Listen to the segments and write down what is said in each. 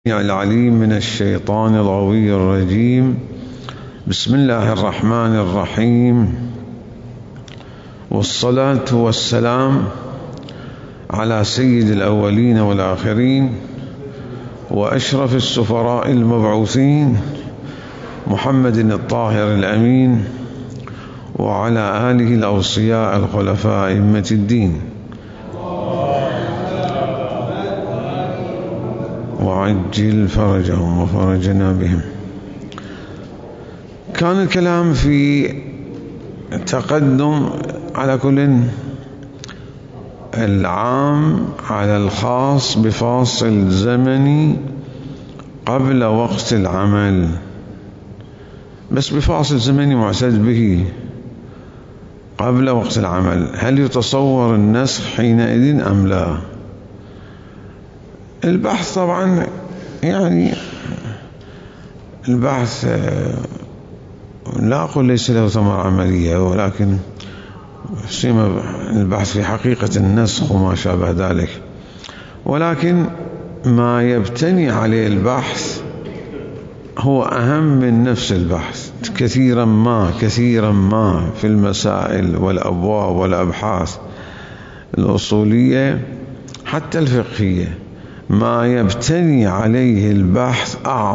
العليم من الشيطان الغوي الرجيم. بسم الله الرحمن الرحيم، والصلاة والسلام على سيد الأولين والآخرين وأشرف السفراء المبعوثين محمد الطاهر الأمين، وعلى آله الأوصياء الخلفاء أئمة الدين، وعجل فرجهم وفرجنا بهم. كان الكلام في تقدم على كل العام على الخاص بفاصل زمني قبل وقت العمل، بس بفاصل زمني معتد به قبل وقت العمل. هل يتصور النسخ حينئذ أم لا؟ البحث طبعا يعني البحث لا أقول ليس له ثمرة عملية، ولكن سيما البحث في حقيقة النسخ وما شابه ذلك، ولكن ما يبتني عليه البحث هو أهم من نفس البحث كثيرا ما في المسائل والأبواب والأبحاث الأصولية حتى الفقهية. ما يبتني عليه البحث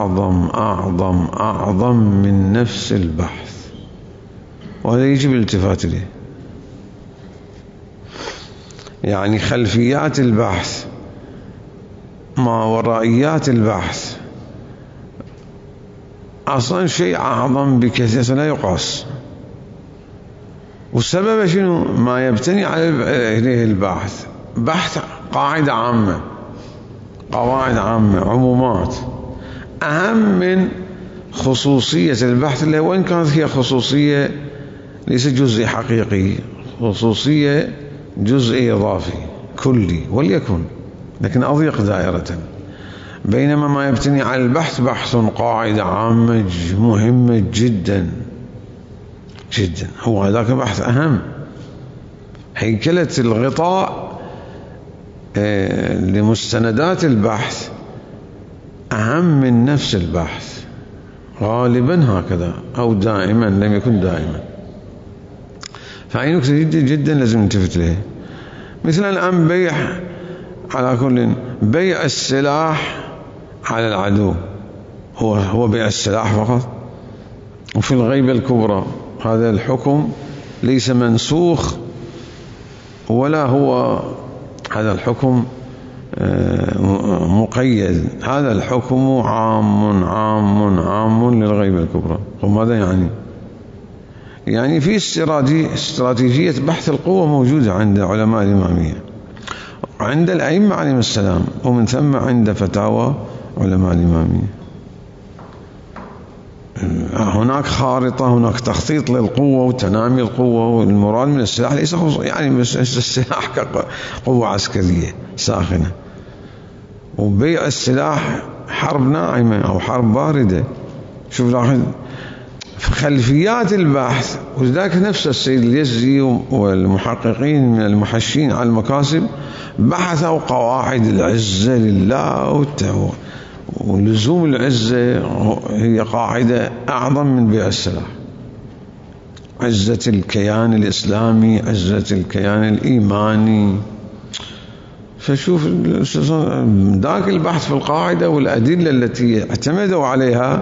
أعظم من نفس البحث، وهذا يجب الالتفات إليه. يعني خلفيات البحث ما ورائيات البحث أصلا شيء أعظم بكثير لا يقاس. والسبب شنو؟ ما يبتني عليه البحث بحث قاعدة عامة، قواعد عامة، عمومات، أهم من خصوصية البحث اللي وإن كانت هي خصوصية ليس جزء حقيقي، خصوصية جزء إضافي كلي وليكن، لكن أضيق دائرة. بينما ما يبتني على البحث بحث قاعدة عامة مهمة جدا جدا، هو هذاك بحث أهم. هيكلة الغطاء لمستندات البحث أهم من نفس البحث، غالبا هكذا أو دائما، لم يكن دائما. فهي نكتة جدا جدا لازم نلتفت له. مثلا الآن بيع، على كل بيع السلاح على العدو هو بيع السلاح فقط. وفي الغيبة الكبرى هذا الحكم ليس منسوخ ولا هو هذا الحكم مقيد، هذا الحكم عام للغيبة الكبرى. وماذا يعني في استراتيجية بحث القوة موجودة عند علماء الإمامية، عند الأئمة عليهم السلام، ومن ثم عند فتاوى علماء الإمامية. هناك خارطة، هناك تخطيط للقوة وتنامي القوة، والمراد من السلاح ليس يعني بس السلاح كقوة عسكرية ساخنة، وبيع السلاح حرب ناعمة أو حرب باردة. شوف لاحظ في خلفيات البحث. وذلك نفس السيد اليزي والمحققين من المحشين على المكاسب بحثوا قواعد العزة لله ولزوم العزة هي قاعدة أعظم من بيع السلاح. عزة الكيان الإسلامي، عزة الكيان الإيماني. فشوف ذاك البحث في القاعدة والأدلة التي اعتمدوا عليها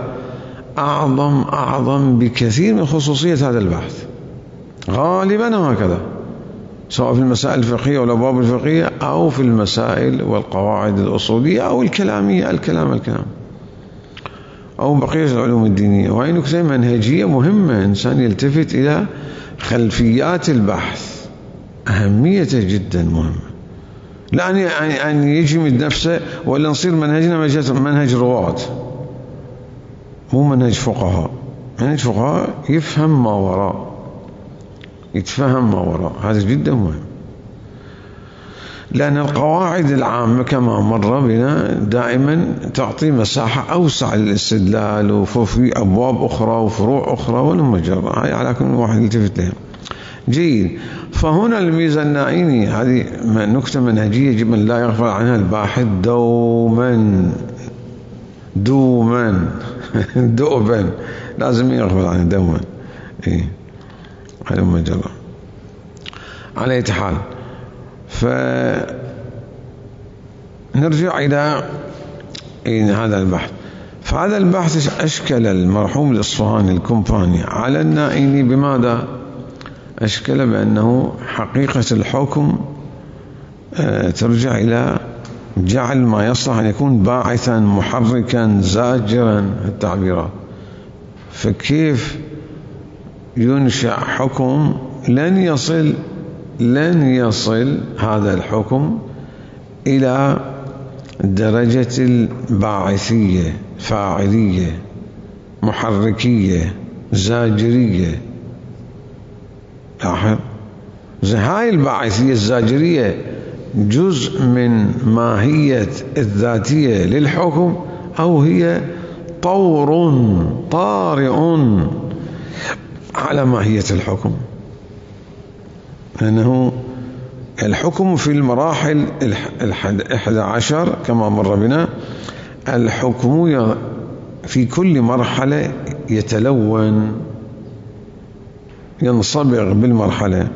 أعظم بكثير من خصوصية هذا البحث، غالبا هكذا، سواء في المسائل الفقهية والأبواب الفقهية أو في المسائل والقواعد الأصولية أو الكلامية، الكلام أو بقية العلوم الدينية. وهي نكتة منهجية مهمة، إنسان يلتفت إلى خلفيات البحث، أهميته جدا مهمة. لا أن يجمد نفسه ولا نصير منهجنا منهج رواة، مو منهج فقهاء. منهج فقهاء يفهم ما وراء، يتفهم ما وراء، هذا جدا مهم. لأن القواعد العامة كما مر بنا دائما تعطي مساحة أوسع للاستدلال، وفي أبواب أخرى وفروع أخرى ونمجر، هاي على كل واحد يلتفت لهم. جيد. فهنا الميزة النائيني هذه، نكتة منهجية يجب أن لا يغفل عنها الباحث دوما دوما دؤبا لازم يغفل عنه دوما. إيه علم جرى. على أي حال، فنرجع إلى هذا البحث. فهذا البحث أشكل المرحوم الإصفهاني الكومباني على النائيني بماذا؟ أشكل بأنه حقيقة الحكم ترجع إلى جعل ما يصلح أن يكون باعثا محركا زاجرا التعبيرات. فكيف ينشأ حكم لن يصل هذا الحكم إلى درجة الباعثية، فاعلية، محركية، زاجرية. لاحظ، هاي الباعثية الزاجرية جزء من ماهية الذاتية للحكم، أو هي طور طارئ على ماهية الحكم؟ لأنه الحكم في المراحل 11 كما مر بنا، الحكم في كل مرحلة يتلون، ينصبغ بالمرحلة.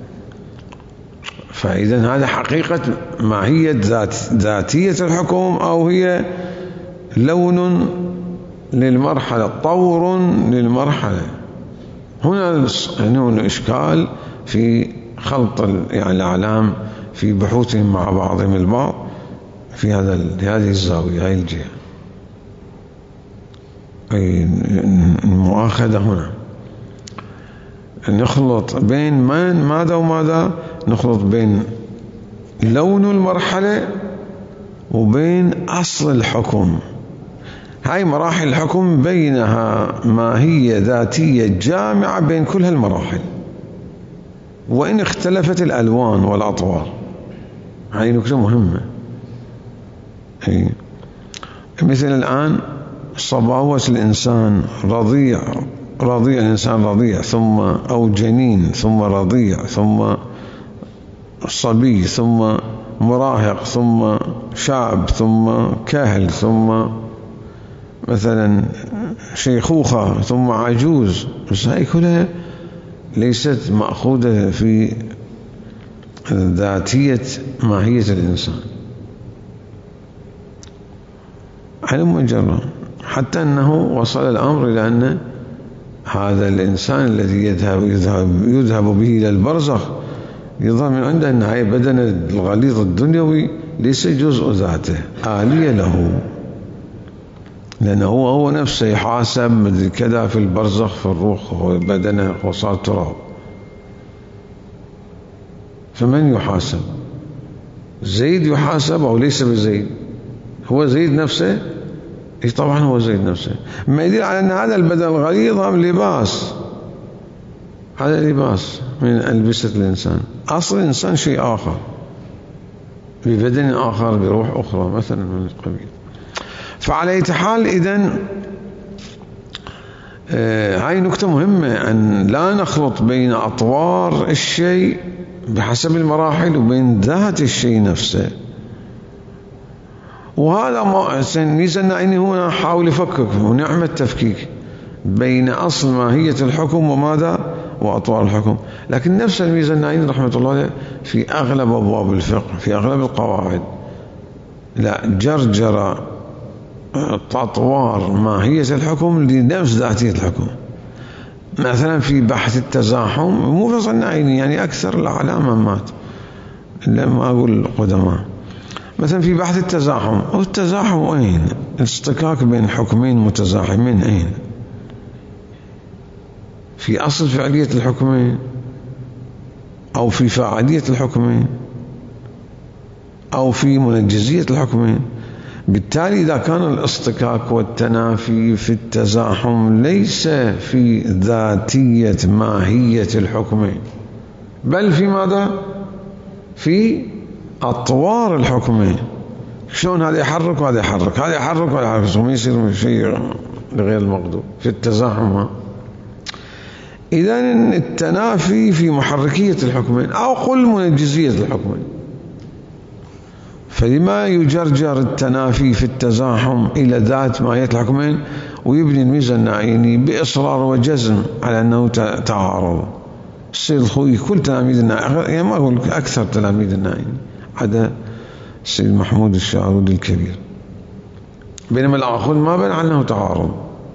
فإذا هذا حقيقة ماهية ذاتية الحكم، أو هي لون للمرحلة، طور للمرحلة. هنا الإشكال في خلط الأعلام في بحوثهم مع بعضهم البعض في هذه الزاوية، هذه الجهة. أي المؤاخذة هنا نخلط بين ماذا وماذا؟ نخلط بين لون المرحلة وبين أصل الحكم. هاي مراحل الحكم بينها ماهية ذاتية جامعة بين كل هالمراحل، وإن اختلفت الألوان والأطوار. هاي نكتة مهمة. مثل الآن صباوة الإنسان رضيع الإنسان رضيع، ثم أو جنين، ثم رضيع، ثم صبي، ثم مراهق، ثم شاب، ثم كاهل، ثم مثلا شيخوخة، ثم عجوز. بس هاي كلها ليست مأخوذة في ذاتية ماهية الإنسان على مجرد، حتى أنه وصل الأمر إلى أن هذا الإنسان الذي يذهب به إلى البرزخ يظهر من عنده أن هاي بدن الغليظ الدنيوي ليس جزء ذاته، آلية له، لأنه هو نفسه يحاسب كذا في البرزخ، في الروح وبدنه وصار تراب. فمن يحاسب؟ زيد يحاسب أو ليس بزيد؟ هو زيد نفسه؟ إيه طبعا هو زيد نفسه. ما يدل على أن هذا البدن الغليظ لباس، هذا لباس من ألبسة الإنسان. أصل الإنسان شيء آخر، ببدن آخر، بروح أخرى مثلا من القبيل. فعلى أي حال، إذن هاي نكتة مهمة، أن لا نخلط بين أطوار الشيء بحسب المراحل وبين ذات الشيء نفسه. وهذا ميزة النائيني هنا حاول يفكك ونعم التفكيك بين أصل ماهية الحكم وماذا وأطوار الحكم. لكن نفس الميزة النائيني رحمة الله عليه في أغلب أبواب الفقه، في أغلب القواعد، لا جرجر أطوار ماهية الحكم لنفس ذاتية الحكم. مثلا في بحث التزاحم، مو فصل النائيني، يعني أكثر الأعلام مات، لما أقول القدماء. مثلا في بحث التزاحم، والتزاحم أين؟ الاصطكاك بين حكمين متزاحمين أين؟ في أصل فعلية الحكمين، أو في فاعلية الحكمين، أو في منجزية الحكمين. بالتالي إذا كان الاصطكاك والتنافي في التزاحم ليس في ذاتية ماهية الحكمين، بل في ماذا؟ في أطوار الحكمين. شلون هذا يحرك وهذا يحرك، هذا يحرك وهذا يحرك، وما يصير شيء غير المقدور في التزاحم. إذن التنافي في محركية الحكمين، أو قل منجزية الحكمين. فلما يجرجر التنافي في التزاحم إلى ذات ماهية الحكمين ويبني الميزة النعيني بإصرار وجزم على أنه تعارض؟ السيد الخوئي كل تلاميذ النعيني، يعني ما أقول أكثر تلاميذ النعيني عدا السيد محمود الشعرودي الكبير، بينما الآخرون ما بين عنه تعارض.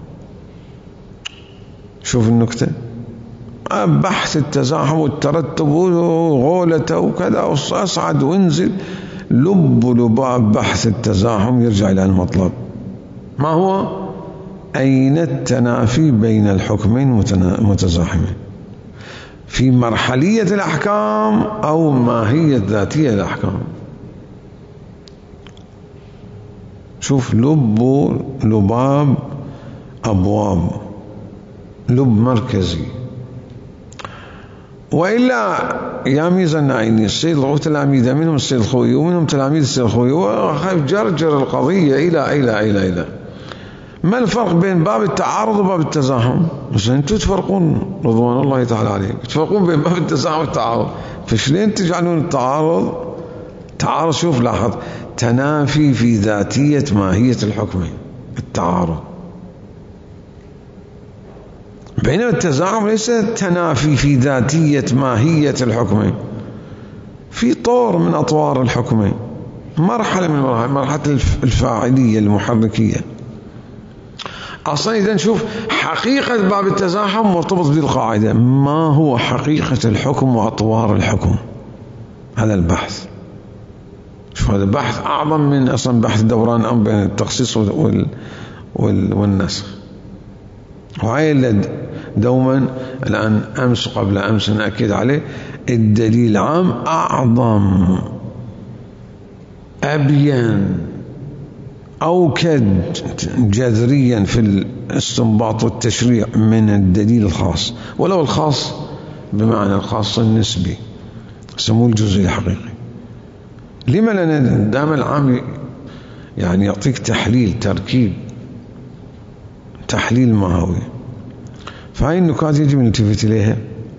شوف النكتة، بحث التزاحم والترتب وغولته وكذا وأصعد وانزل، لباب بحث التزاحم يرجع إلى المطلب، ما هو؟ أين التنافي بين الحكمين متزاحمين في مرحلية الأحكام أو ماهية ذاتية الأحكام. شوف، لباب أبواب، لب مركزي. وإلا يا ميزة النعيني السيد تلاميذه منهم السيد الخوئي ومنهم تلاميذ السيد الخوئي، وخايف جرجر القضية إلى ما الفرق بين باب التعارض وباب التزاحم؟ بس أنتم تفرقون رضوان الله تعالى عليكم، تفرقون بين باب التزاحم والتعارض، فشلين تجعلون التعارض تعارض؟ شوف لاحظ، تنافي في ذاتية ماهية الحكمين، التعارض، بينما التزاحم ليس تنافي في ذاتية ماهية الحكمين، في طور من أطوار الحكمين، مرحلة من مرحلة الفاعلية المحركية. أصلا إذا نشوف حقيقة باب التزاحم مرتبط بالقاعدة، ما هو حقيقة الحكم وأطوار الحكم؟ هذا البحث. شوف، هذا بحث أعظم من أصلا بحث دوران أم بين التخصيص والنسخ. وهي دوما الآن أمس قبل أمس نأكد عليه، الدليل عام أعظم، أبين، أوكد جذريا في الاستنباط والتشريع من الدليل الخاص، ولو الخاص بمعنى الخاص النسبي سموه الجزء الحقيقي. لما؟ لأن دام العام يعني يعطيك تحليل، تركيب، تحليل ماهوي. فهذه النكات يجب أن نلتفت إليها.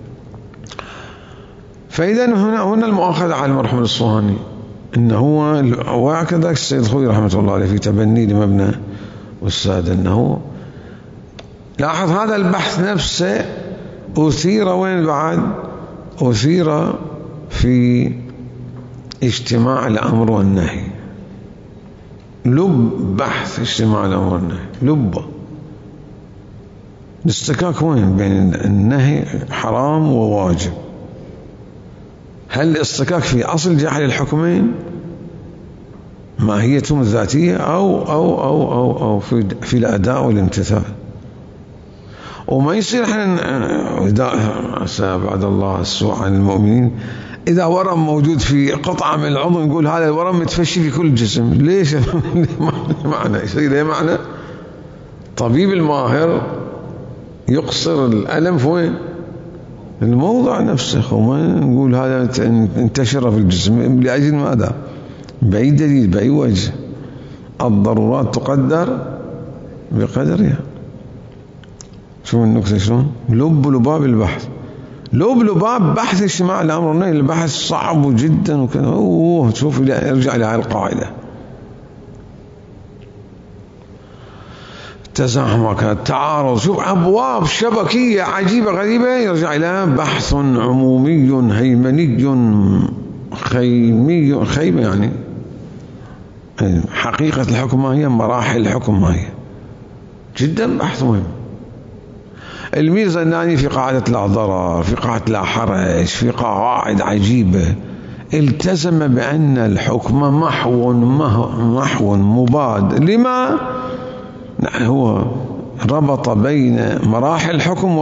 فإذا هنا المؤاخذة على المرحوم الأصفهاني، إنه هو وكذلك السيد الخوئي رحمة الله عليه في تبني لمبنى والسادة، أنه لاحظ هذا البحث نفسه أثير وين بعد؟ أثير في اجتماع الأمر والنهي، لب بحث اجتماع الأمر والنهي، لبه الاستكاك وين بين النهي حرام وواجب. هل الاستكاك في أصل جعل الحكمين ماهيتهم الذاتية أو في الأداء والامتثال؟ وما يصير احنا بعد الله السوء عن المؤمنين إذا ورم موجود في قطعة من العضو نقول هذا الورم متفشي في كل الجسم. ليش؟ معنى يصير ايه معنى؟ طبيب الماهر يقصر الألم في وين؟ الموضع نفسه، وما نقول هذا انتشر في الجسم لأجل ماذا؟ بأي دليل؟ بأي وجه؟ الضرورات تقدر بقدرها. شو النكتة شلون؟ لباب البحث، لباب بحث اجتماع الأمر والنهي، البحث صعب جدا وكذا. شوف يرجع إلى القاعدة، تزاحم وكذا، تعارض، شوف أبواب شبكية عجيبة غريبة، يرجع إلى بحث عمومي هيمني خيمي يعني حقيقة الحكم ما هي، مراحل الحكم ما هي، جدا بحث مهم. الميزة الثانية في قاعدة لا ضرر، في قاعدة لا حرج، في قواعد عجيبة، التزم بأن الحكم محو مباد. لما؟ هو ربط بين مراحل الحكم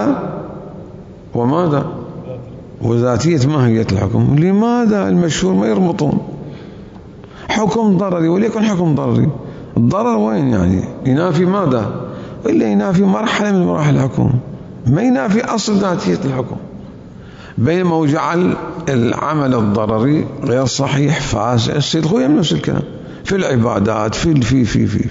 وماذا وذاتية ماهية الحكم. لماذا المشهور ما يربطون؟ حكم ضرري وليكن حكم ضرري، الضرر وين يعني؟ ينافي ماذا؟ إلا ينافي مرحلة من مراحل الحكم، ما ينافي أصل ذاتية الحكم. بينما هو جعل العمل الضرري غير صحيح فاسد. السيد الخوئي نفس الكلام في العبادات، في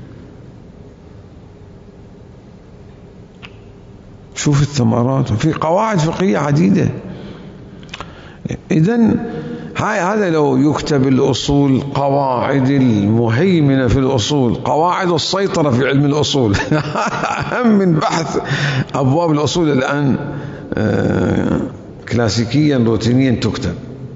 شوف الثمرات، في قواعد فقهية عديدة. إذن هذا لو يكتب الأصول، قواعد المهيمنة في الأصول، قواعد السيطرة في علم الأصول أهم من بحث أبواب الأصول الآن كلاسيكيا روتينيا تكتب.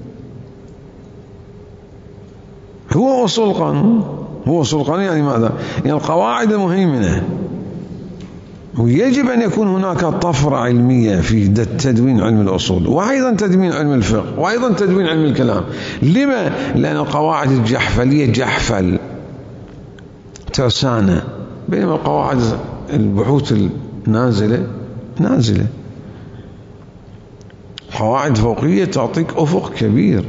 هو أصول القانون، هو أصول القانون يعني ماذا؟ يعني القواعد المهيمنة. ويجب أن يكون هناك طفرة علمية في تدوين علم الأصول، وأيضا تدوين علم الفقه، وأيضا تدوين علم الكلام. لما؟ لأن القواعد الجحفلية جحفل ترسانة، بينما القواعد البحوث النازلة نازلة، قواعد فوقية تعطيك أفق كبير،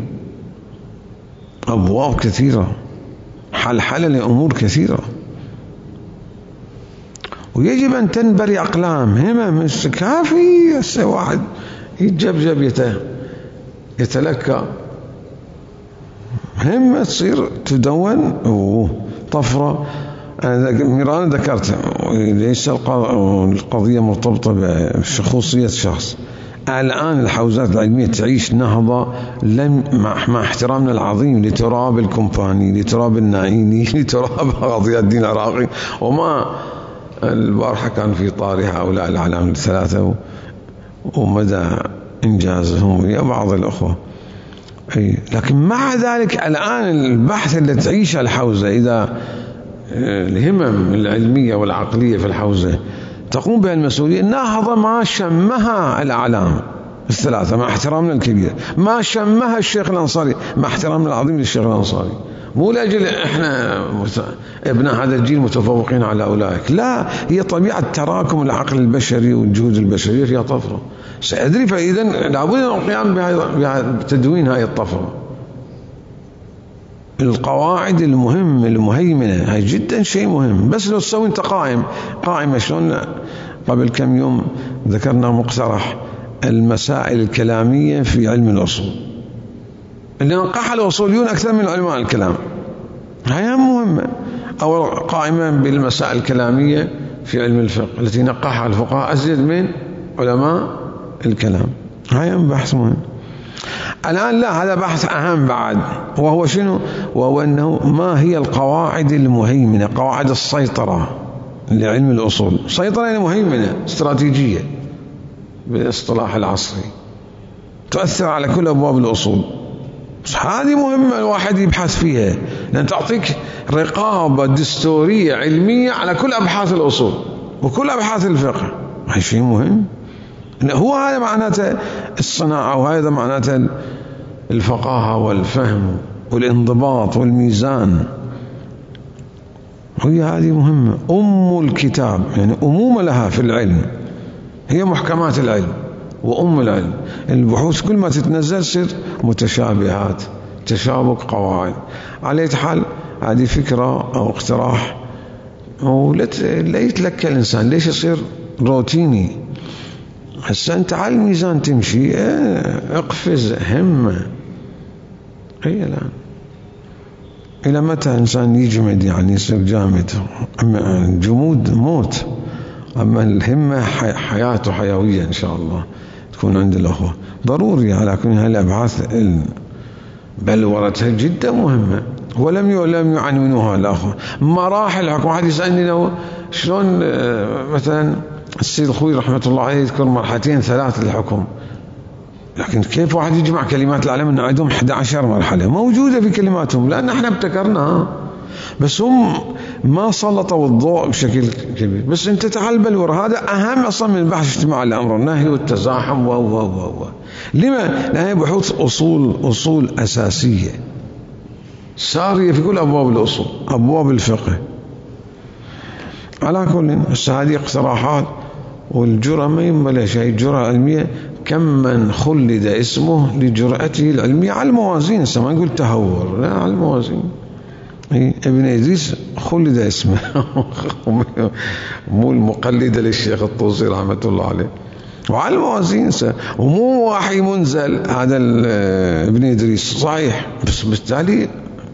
أبواب كثيرة، حل لأمور كثيرة. ويجب أن تنبري أقلام همم. كافي هسه واحد يتجبجب يتلكى، همة تصير تدون طفرة. ميران ذكرت ليس القضية مرتبطة بخصوصية شخص. الآن الحوزات العلمية تعيش نهضة مع احترامنا العظيم لتراب الكومباني، لتراب النعيني، لتراب قضية الدين العراقي. وما البارحة كان في طاري هؤلاء الأعلام الثلاثة ومدى إنجازهم ويا بعض الأخوة. لكن مع ذلك الآن البحث اللي تعيشه الحوزة، إذا الهمم العلمية والعقلية في الحوزة تقوم بها المسؤولية، نهضة ما شمها الأعلام الثلاثة مع احترامنا الكبير، ما شمها الشيخ الأنصاري مع احترامنا العظيم للشيخ الأنصاري. مو لأجل إحنا ابناء هذا الجيل متفوقين على أولئك، لا، هي طبيعة تراكم العقل البشري والجهود البشرية فيها طفرة سأدري. فإذا لابد من القيام بتدوين هذه الطفرة. القواعد المهيمنة هاي جدا شيء مهم. بس لو تسوي انت قائمة شلون قبل كم يوم ذكرنا مقترح المسائل الكلامية في علم الأصول اللي نقحها الأصوليون أكثر من علماء الكلام، هي مهمة. أو قائمة بالمسائل الكلامية في علم الفقه التي نقحها الفقهاء أزيد من علماء الكلام، هي بحث مهم. الآن لا، هذا بحث أهم بعد، وهو شنو؟ وهو أنه ما هي القواعد المهيمنة، قواعد السيطرة لعلم الأصول. سيطرة يعني مهيمنة استراتيجية بالاصطلاح العصري، تؤثر على كل أبواب الأصول. هذه مهمة الواحد يبحث فيها، لأن تعطيك رقابة دستورية علمية على كل أبحاث الأصول وكل أبحاث الفقه. هذا شيء مهم. هو هذا معناته الصناعة، وهذا معناته الفقاهة والفهم والانضباط والميزان. هي هذه مهمة. أم الكتاب يعني أمومة لها في العلم، هي محكمات العلم وأم العلم. البحوث كل ما تتنزل تصير متشابهات، تشابك قواعد. على أي حال هذه فكرة أو اقتراح، ولا يتلكى الإنسان. ليش يصير روتيني؟ هسه أنت على الميزان تمشي، اقفز همة. هي الآن إلى متى إنسان يجمد يعني يصير جامد؟ أما الجمود موت، أما الهمة حياة وحيوية إن شاء الله تكون عند الأخوة. ضروري على كل هالأبحاث بلورتها جدا مهمة، ولم يعنونوها الأخوة. مراحل الحكم. واحد يسألني لو شلون مثلا السيد الخوي رحمة الله عليه يذكر مرحلتين 3 للحكم، لكن كيف واحد يجمع كلمات العلم أن عندهم 11 مرحلة موجودة في كلماتهم، لأن احنا ابتكرناها بس هم ما سلطوا الضوء بشكل كبير. بس انت تعال بلور، هذا أهم أصلا من بحث اجتماع الأمر والنهي والتزاحم لما؟ لأنها بحوث أصول أساسية سارية في كل أبواب الأصول، أبواب الفقه. على كل هذه اقتراحات، والجرأة ما ينبغي شيء. الجرأة العلمية كم من خلد اسمه لجرأته العلمية على الموازين. ما نقول تهور، لا، على الموازين. ابن إدريس خلد اسمه مو المقلد للشيخ الطوسي رحمة الله عليه، وعلى الموازين. ومو وحي منزل هذا ابن إدريس صحيح، بس بالتالي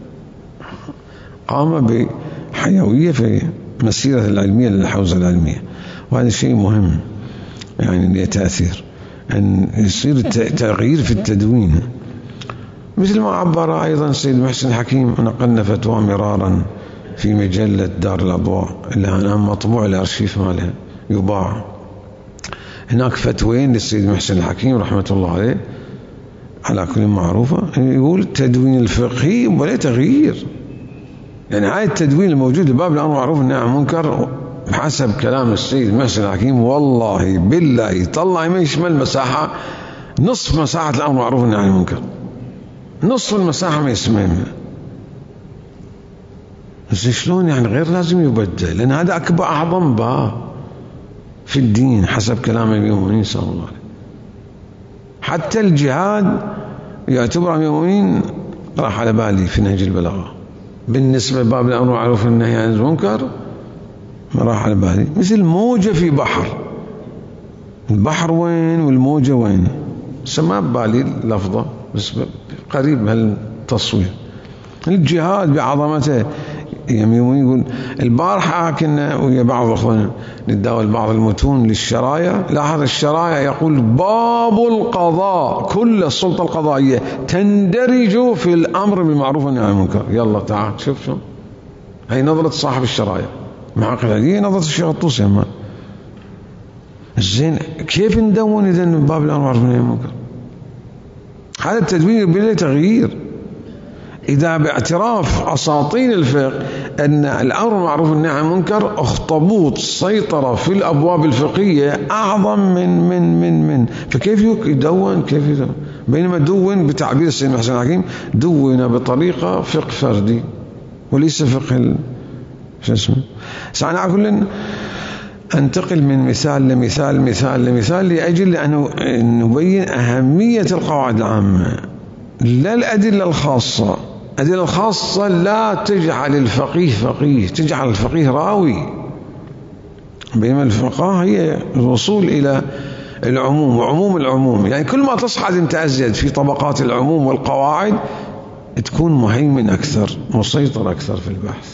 قام بحيوية في مسيرة العلمية للحوزة العلمية. وهذا شيء مهم يعني له تأثير، أن يصير تغيير في التدوين. مثل ما عبر أيضا السيد محسن الحكيم، نقلنا فتوى مرارا في مجلة دار الأضواء اللي أنا مطبوع الأرشيف مالها يباع. هناك فتوين للسيد محسن الحكيم رحمة الله عليه على كل معروفة، يقول التدوين الفقهي ولا تغيير. يعني هاي التدوين الموجود بباب الأمر معروف والنهي عن المنكر بحسب كلام السيد محسن الحكيم والله بالله طلع ما يشمل مساحة نصف مساحة الأمر معروف والنهي عن المنكر، نصف المساحة ما يسمعها. بس شلون يعني غير لازم يبدل، لأن هذا أكبر أعظم باب في الدين حسب كلام أمير المؤمنين صلى الله عليه وسلم. حتى الجهاد يعتبر أمير المؤمنين راح على بالي في نهج البلاغة بالنسبة لباب الأمر بالمعروف والنهي عن المنكر، ما راح على بالي. مثل موجة في بحر، البحر وين والموجة وين، سما ببالي اللفظة بس قريب هالتصوير. الجهاد بعظمته يقول البارحة كنا ويا بعض الأخوان نتداول بعض المتون للشرايع، لاحظ الشرايع يقول باب القضاء، كل السلطة القضائية تندرج في الأمر بالمعروف والنهي عن المنكر. يلا تعال شوف شو هي نظرة صاحب الشرايع معقل، هي نظرة الشيخ الطوسي. أما زين كيف ندون إذا باب الأمر بالمعروف والنهي عن المنكر؟ هذا التدوين بلا تغيير. إذا باعتراف أساطين الفقه أن الأمر بالمعروف والنهي عن المنكر اخطبوط سيطرة في الأبواب الفقهية أعظم من فكيف يدون؟ كيف يدون؟ بينما دون بتعبير السيد محسن الحكيم دون بطريقة فقه فردي وليس فقه شو اسمه. سأنا كل أنتقل من مثال لمثال لأجل أن نبين أهمية القواعد العامة لا الأدلة الخاصة. الأدلة الخاصة لا تجعل الفقيه فقيه، تجعل الفقيه راوي. بينما الفقه هي الوصول إلى العموم وعموم العموم، يعني كل ما تصعد انت أزيد في طبقات العموم والقواعد تكون مهيمن أكثر، مسيطر أكثر في البحث،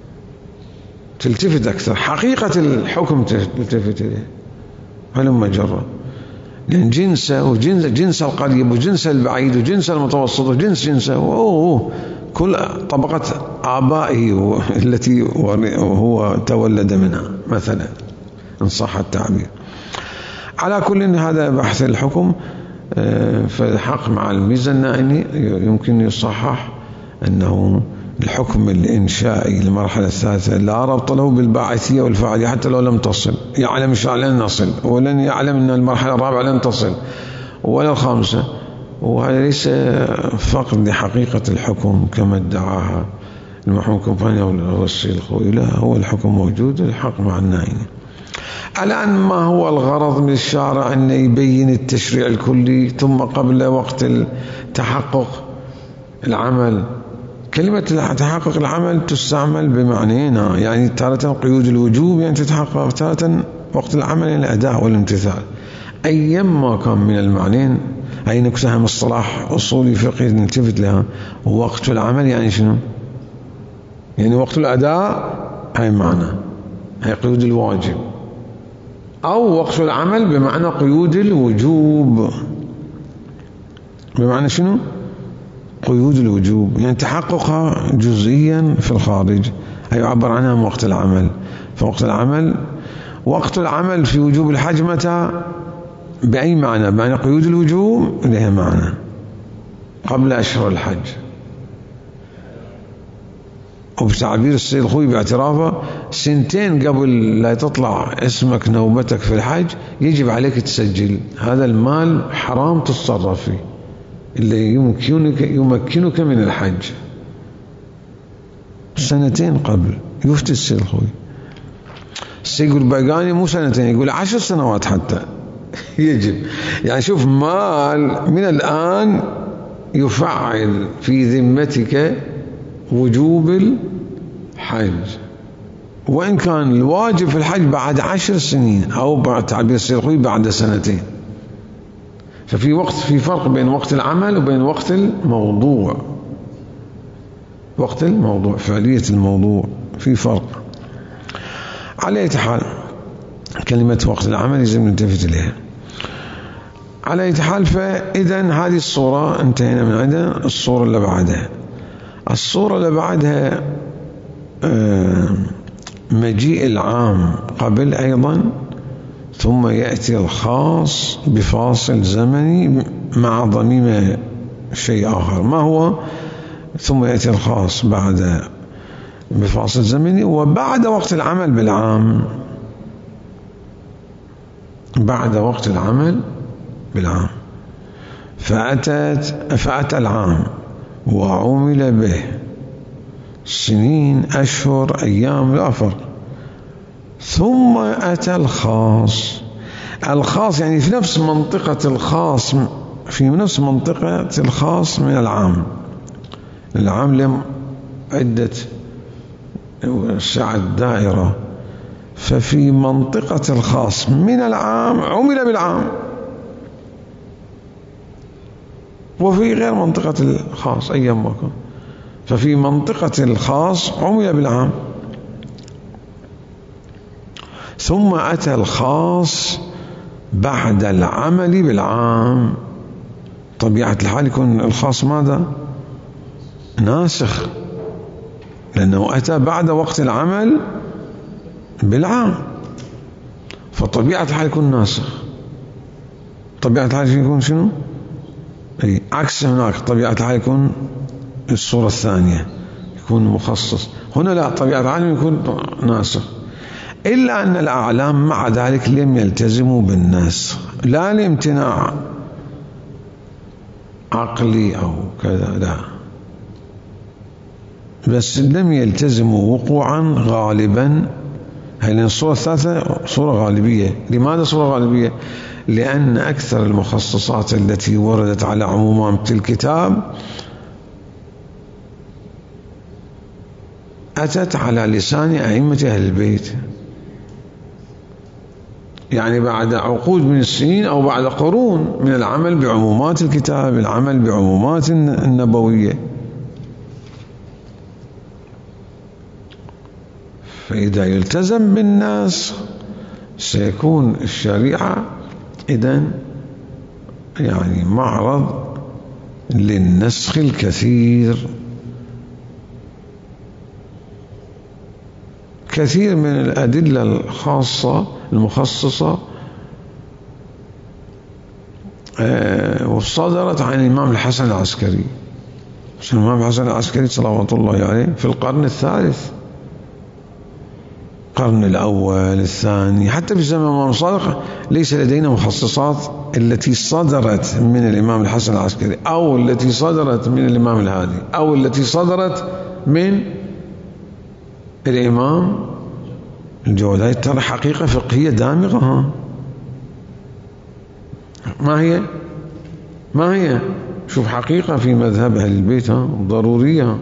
تلتفت أكثر، حقيقة الحكم تلتفت إليه هلما جرى. لأن جنسه وجنس القريب وجنس البعيد وجنس المتوسط وجنسه كل طبقة آبائه التي هو تولد منها مثلا إن صح التعبير. على كل إن هذا بحث الحكم. فالحق مع الميزة النائني يمكن يصحح أنه الحكم الإنشائي للمرحلة الثالثة لا ربط له بالباعثية والفاعلية حتى لو لم تصل، يعلم إن شاء الله لن نصل، ولن يعلم أن المرحلة الرابعة لن تصل ولا الخامسة. وهذا ليس فقد لحقيقة الحكم كما ادعاها المرحوم كومبانيا ولا السيد الخوي، لا، هو الحكم موجود، الحق مع النائين. على أن ما هو الغرض من الشارع أن يبين التشريع الكلي ثم قبل وقت التحقق العمل. كلمة تحقق العمل تستعمل بمعنيين، يعني تارة قيود الوجوب يعني تتحقق، تارة وقت العمل يعني الأداء والامتثال. أيما كان من المعنيين أي نكتها مصطلح أصولي فقهي نلتفت لها. وقت العمل يعني شنو؟ يعني وقت الأداء هاي معنى، هي قيود الواجب، أو وقت العمل بمعنى قيود الوجوب. بمعنى شنو؟ قيود الوجوب، يعني تحققها جزئيا في الخارج، هي يعبر عنها من وقت العمل. فوقت العمل وقت العمل في وجوب الحج متى؟ بأي معنى؟ بمعنى قيود الوجوب لها معنى قبل أشهر الحج. وبتعبير السيد الخوي باعترافه 2 قبل لا تطلع اسمك نوبتك في الحج يجب عليك تسجل هذا المال حرام تتصرف فيه اللي يمكنك من الحج. 2 قبل يفتي السيد الخوي. السيد يقول باقاني مو 2 يقول 10 سنوات حتى يجب. يعني شوف مال من الآن يفعل في ذمتك وجوب الحج، وإن كان الواجب في الحج بعد 10 سنين أو بعد تعبير السيد الخوي بعد 2. ففي فرق بين وقت العمل وبين وقت الموضوع. وقت الموضوع فعلية الموضوع في فرق. على أي حال كلمة وقت العمل يجب نلتفت إليها. على أي حال، فإذا هذه الصورة انتهينا من عندها. الصورة اللي بعدها، الصورة اللي بعدها مجيء العام قبل أيضا، ثم يأتي الخاص بفاصل زمني مع ضميمة شيء آخر. ما هو؟ ثم يأتي الخاص بعد بفاصل زمني وبعد وقت العمل بالعام، بعد وقت العمل بالعام. فأتى العام وعمل به سنين، أشهر، أيام، لا فرق. ثم أتى الخاص. الخاص يعني في نفس منطقة الخاص، في نفس منطقة الخاص من العام. العام له عدة سعة دائرة، ففي منطقة الخاص من العام عمل بالعام، وفي غير منطقة الخاص أيام ما كان، ففي منطقة الخاص عمل بالعام. ثم أتى الخاص بعد العمل بالعام. طبيعة الحال يكون الخاص ماذا؟ ناسخ، لأنه أتى بعد وقت العمل بالعام، فطبيعة الحال يكون ناسخ. طبيعة الحال يكون شنو؟ عكس هناك، طبيعة الحال يكون الصورة الثانية، يكون مخصص. هنا لا، طبيعة الحال يكون ناسخ، إلا أن الأعلام مع ذلك لم يلتزموا بالنسخ، لا لامتناع عقلي أو كذا، لا، بس لم يلتزموا وقوعا غالبا. هذه الصورة الثالثة صورة غالبية. لماذا صورة غالبية؟ لأن أكثر المخصصات التي وردت على عمومات الكتاب أتت على لسان أئمة أهل البيت، يعني بعد عقود من السنين أو بعد قرون من العمل بعمومات الكتاب، العمل بعمومات النبوية. فإذا يلتزم بالناس سيكون الشريعة إذن يعني معرض للنسخ الكثير. كثير من الأدلة الخاصة المخصصة وصدرت عن الإمام الحسن العسكري. الإمام الحسن العسكري صلوات الله عليه في القرن الثالث، القرن الأول الثاني، حتى في زمن الإمام الصادق ليس لدينا مخصصات التي صدرت من الإمام الحسن العسكري أو التي صدرت من الإمام الهادي أو التي صدرت من الإمام الجواد. هذه ترى حقيقة فقهية دامغة. ما هي شوف، حقيقة في مذهب أهل البيت ضرورية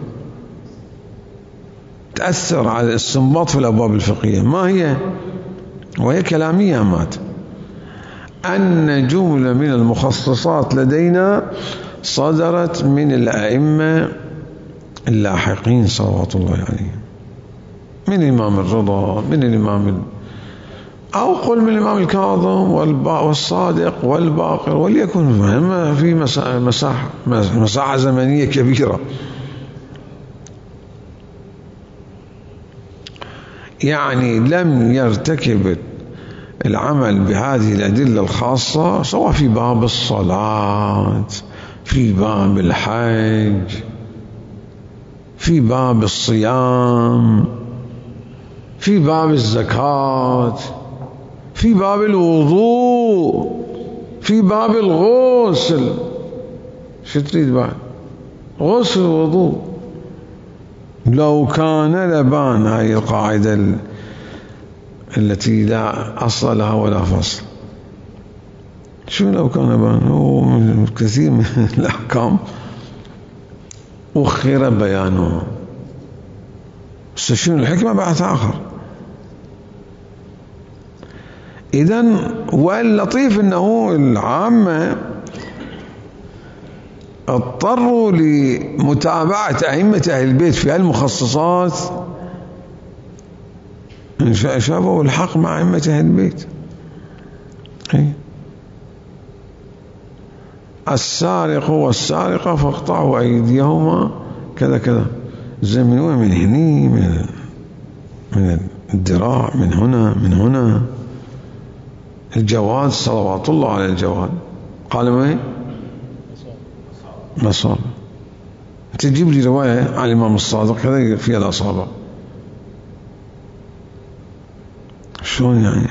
تأثر على الاستنباط في الأبواب الفقهية. ما هي؟ وهي كلامية مات. أن جملة من المخصصات لدينا صدرت من الأئمة اللاحقين صلوات الله عليهم، من الإمام الرضا، من الإمام أو قل من الإمام الكاظم والصادق والباقر، وليكن في مساحة زمنية كبيرة. يعني لم يرتكب العمل بهذه الأدلة الخاصة، سواء في باب الصلاة، في باب الحج، في باب الصيام، في باب الزكاة، في باب الوضوء، في باب الغسل. شو تريد بعد؟ غسل وضوء. لو كان لبان، هاي القاعدة التي لا أصل لها ولا فصل. شو لو كان لبان؟ هو من كثير من الأحكام أخر بيانه، بس شنو الحكمة بعد آخر. إذن واللطيف أنه العامة اضطروا لمتابعة أئمة أهل البيت في هالمخصصات، شافوا الحق مع أئمة أهل البيت. السارق والسارقة فاقطعوا أيديهما كذا كذا، زي من وين؟ من هني، من الذراع، من هنا. الجواد صلوات الله على الجواد قال ما مصاب. تجيب لي رواية عن الإمام الصادق كذا فيها الأصابع، شلون يعني؟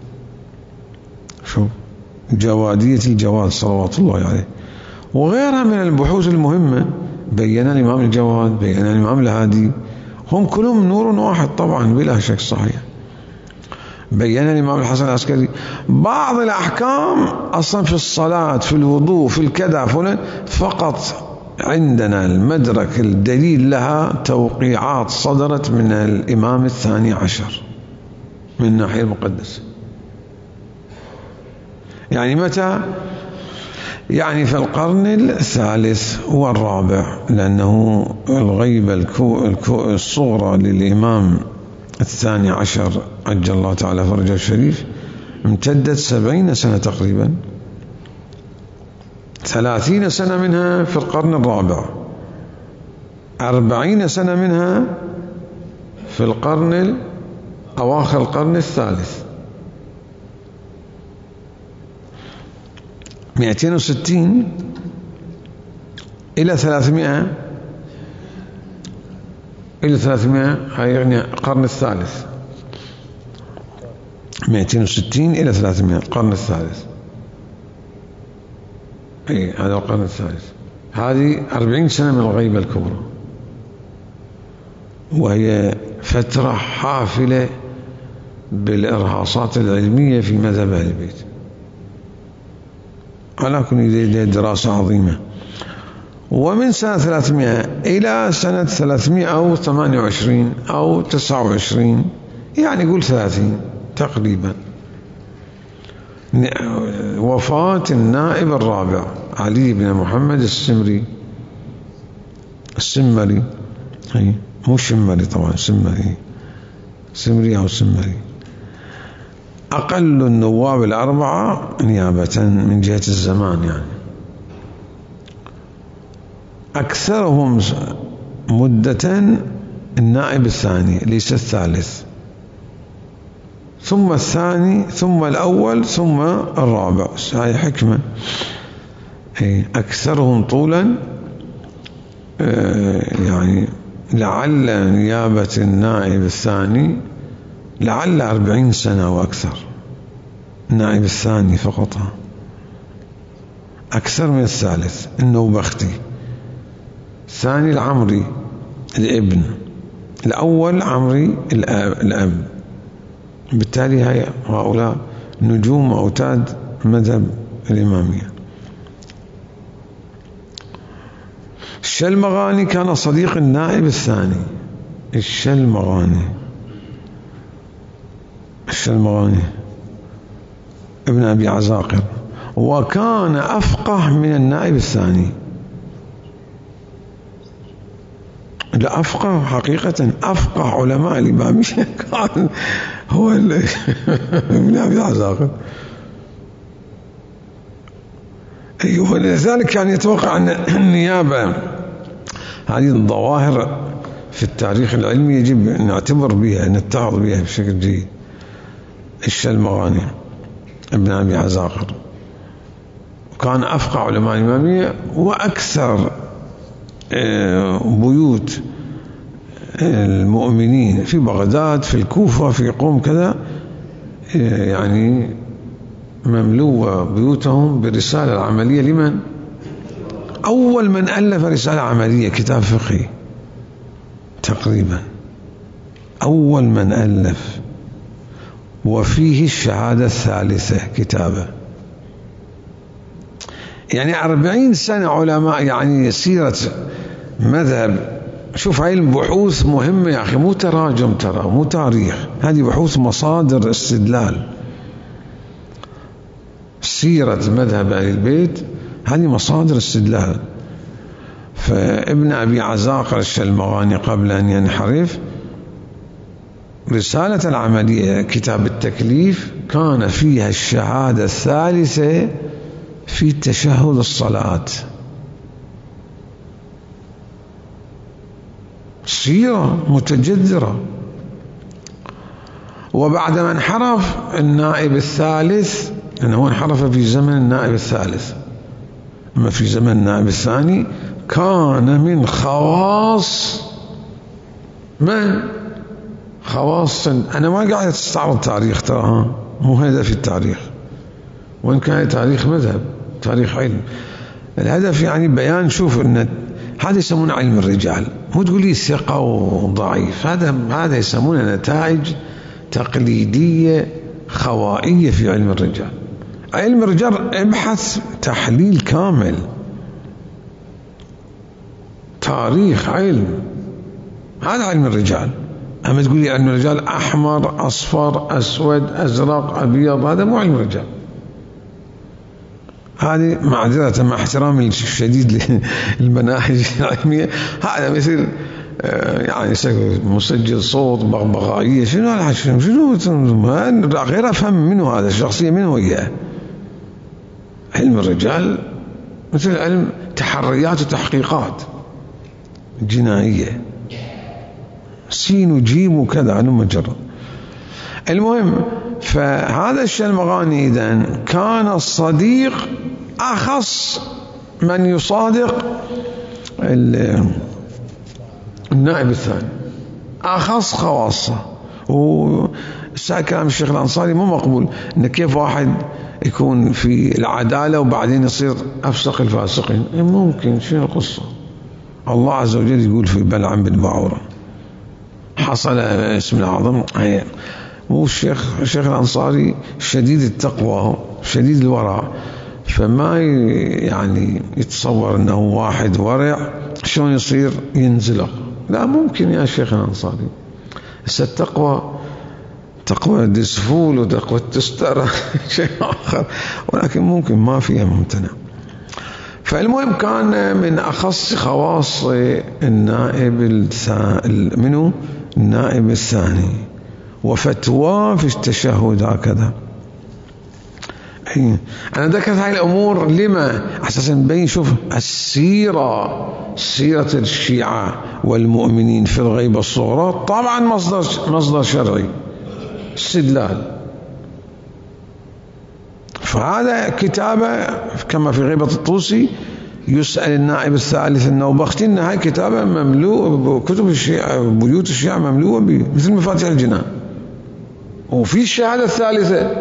شوف جوادية الجواد صلوات الله عليه. وغيرها من البحوث المهمة بيّن الإمام الجواد، بيّن الإمام الهادي، هم كلهم نور واحد طبعا بلا شك صحيح. بيّن الإمام الحسن العسكري بعض الأحكام أصلا في الصلاة، في الوضوء، في الكذا فلان، فقط عندنا المدرك الدليل لها توقيعات صدرت من الإمام الثاني عشر من الناحية المقدسة. يعني متى؟ يعني في القرن الثالث والرابع، لأنه الغيبة الصغرى للإمام الثاني عشر عجل الله تعالى فرجه الشريف امتدت 70 سنة تقريبا، 30 سنة منها في القرن الرابع، 40 سنة منها في أواخر القرن الثالث، 260 إلى 300 هاي يعني القرن الثالث، 260 إلى 300 القرن الثالث، أي هذا القرن الثالث. هذه 40 سنة من الغيبة الكبرى، وهي فترة حافلة بالإرهاصات العلمية في مذهب أهل البيت، على كل دراسة عظيمة. ومن سنة 300 إلى سنة 328 أو 29، يعني قول 30 تقريبا، وفاة النائب الرابع علي بن محمد السمري، مو شمري طبعا، سمري أو سمري، أقل النواب الأربعة نيابة من جهة الزمان، يعني أكثرهم مدة النائب الثاني ليس الثالث، ثم الثاني، ثم الأول، ثم الرابع. هاي حكمة. أكثرهم طولا، يعني لعل نيابة النائب الثاني لعل 40 سنة وأكثر، النائب الثاني فقط أكثر من الثالث. النوبختي، الثاني العمري الابن، الأول عمري الأب. بالتالي هؤلاء نجوم أوتاد مذهب الإمامية. الشلمغاني كان صديق النائب الثاني، الشلمغاني ابن أبي عزاقر، وكان أفقه من النائب الثاني. لا، أفقه حقيقة، أفقه علماء الإمامية كان هو ابن أبي عزاقر. أيوه، لذلك يعني يتوقع أن النيابة هذه الظواهر في التاريخ العلمي يجب أن نعتبر بها، نتعظ بها بشكل جيد. الشلمغاني ابن أبي عزاقر كان أفقه علماء الإمامية، وأكثر بيوت المؤمنين في بغداد، في الكوفة، في قوم كذا، يعني مملوءة بيوتهم برسالة العملية. لمن؟ أول من ألف رسالة عملية، كتاب فقهي تقريبا، أول من ألف، وفيه الشهادة الثالثة كتابة. يعني 40 سنة علماء، يعني سيرة مذهب. شوف، هاي البحوث مهمة يا أخي، مو تراجم، ترى مو تاريخ، هذه بحوث مصادر استدلال. سيرة مذهب أهل البيت هذه مصادر استدلال. فابن أبي عزاقر الشلمغاني قبل أن ينحرف، رسالة العملية كتاب التكليف كان فيها الشهادة الثالثة في تشهد الصلاة، سيرة متجذرة. وبعدما انحرف النائب الثالث، أنه انحرف في زمن النائب الثالث، أما في زمن النائب الثاني كان من خواص من خواص. أنا ما قاعد أستعرض تاريخ، ترى مو هدف التاريخ، وإن كان تاريخ مذهب، تاريخ علم. الهدف يعني بيان، شوف إن هذا يسمونه علم الرجال، مو تقول لي ثقة وضعيف، هذا يسمونه نتائج تقليدية خوائية في علم الرجال. علم الرجال ابحث تحليل كامل، تاريخ، علم، هذا علم الرجال. أما تقول لي علم الرجال أحمر أصفر أسود أزرق أبيض، هذا مو علم الرجال. هذه معذرة مع احترامي الشديد للمناهج العلمية، هذا مثل يعني مسجل صوت بغبغائية، شنو غير أفهم منه، هذا الشخصية منه وياه. علم الرجال مثل علم تحريات وتحقيقات جنائية، سين وجيم وكذا عنه مجرد. المهم، فهذا الشلمغاني إذن كان الصديق أخص من يصادق النائب الثاني، أخص خواصه. كلام الشيخ الأنصاري مو مقبول، إن كيف واحد يكون في العدالة وبعدين يصير أفسق الفاسقين، ممكن. شنو القصة؟ الله عز وجل يقول في بلعم بن بعورة حصل اسم الأعظم، مو الشيخ الأنصاري شديد التقوى شديد الورع، فما يعني يتصور أنه واحد ورع شلون يصير ينزلق. لا، ممكن يا شيخ الأنصاري، التقوى تقوى دسفول وتقوى تستر شيء آخر، ولكن ممكن ما فيها ممتنع. فالمهم كان من أخص خواص النائب النائب الثاني، وفتوى في التشهد هكذا. أنا ذكرت هاي الأمور لما؟ أساسا نبين، شوف سيرة الشيعة والمؤمنين في الغيبة الصغرى، طبعا مصدر شرعي، استدلال. فهذا كتابة كما في غيبة الطوسي، يسأل النائب الثالث النوبختي، إن هاي كتابة مملوء كتب الشيعة، بيوت الشيعة مملوءة مثل مفاتيح الجنان. وفي الشهادة الثالثة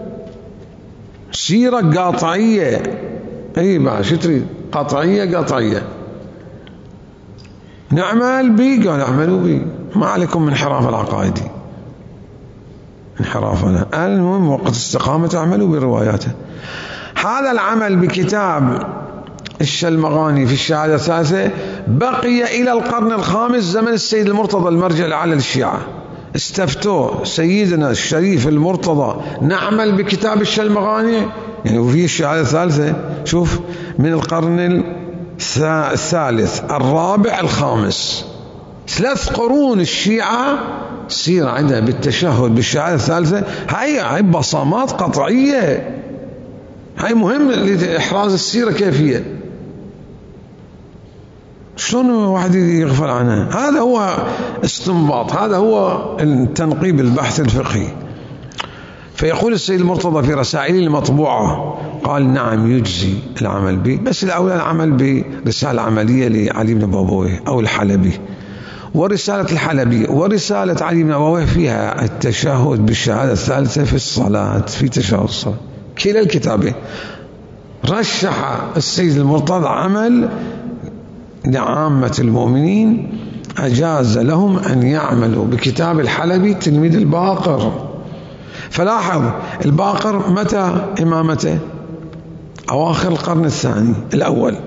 سيرة قاطعية، أي ما شو تريد، قاطعية نعمل بي، قال اعملوا بي، ما عليكم من انحراف العقائدي، انحرافنا. المهم وقت استقامة اعملوا برواياته. هذا العمل بكتاب الشلمغاني في الشهادة الثالثة بقي إلى القرن الخامس، زمن السيد المرتضى المرجع الأعلى للشيعة. استفتوه سيدنا الشريف المرتضى نعمل بكتاب الشلمغاني، يعني وفي الشهادة الثالثة، شوف، من القرن الثالث الرابع الخامس، 3 قرون الشيعة سيرة عندها بالتشهد بالشهادة الثالثة. هاي بصمات قطعية، هاي مهم لإحراز السيرة كيفية. شلون واحد يغفل عنها؟ هذا هو استنباط، هذا هو التنقيب البحث الفقهي. فيقول السيد المرتضى في رسائله المطبوعة، قال نعم يجزي العمل به، بس الأولى العمل برسالة عملية لعلي بن بابويه أو الحلبي، ورسالة الحلبي ورسالة علي بن بابويه فيها التشهد بالشهادة الثالثة في الصلاة، في تشهد الصلاة، كلا الكتابين. رشح السيد المرتضى عمل لعامة المؤمنين، أجاز لهم أن يعملوا بكتاب الحلبي تلميذ الباقر. فلاحظ الباقر متى إمامته؟ أواخر القرن الأول،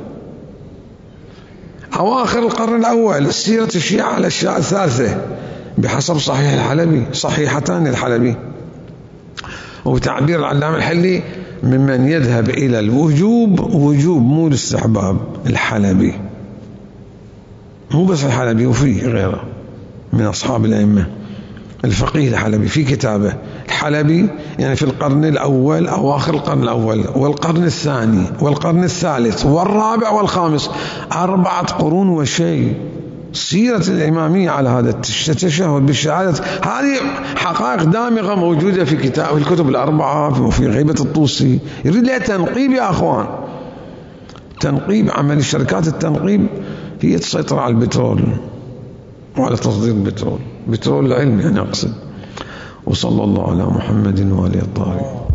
أواخر القرن الأول. سيرة الشيعة على الشيعة الثالثة بحسب صحيح الحلبي، صحيحتان الحلبي. وبتعبير العلامة الحلي ممن يذهب إلى الوجوب، وجوب مو الاستحباب، الحلبي، مو بس الحلبي، وفيه غيره من أصحاب الأئمة. الفقيه الحلبي في كتابه الحلبي يعني في القرن الأول أو آخر القرن الأول والقرن الثاني والقرن الثالث والرابع والخامس، 4 قرون وشيء. سيرة الإمامية على هذا التشهد بالشهادة، هذه حقائق دامغة موجودة في الكتب الأربعة وفي غيبة الطوسي. يريد لها تنقيب يا أخوان، تنقيب. عمل الشركات التنقيب هي تسيطر على البترول وعلى تصدير البترول، بترول العلم يعني أقصد. وصلى الله على محمد وآله الطاهرين.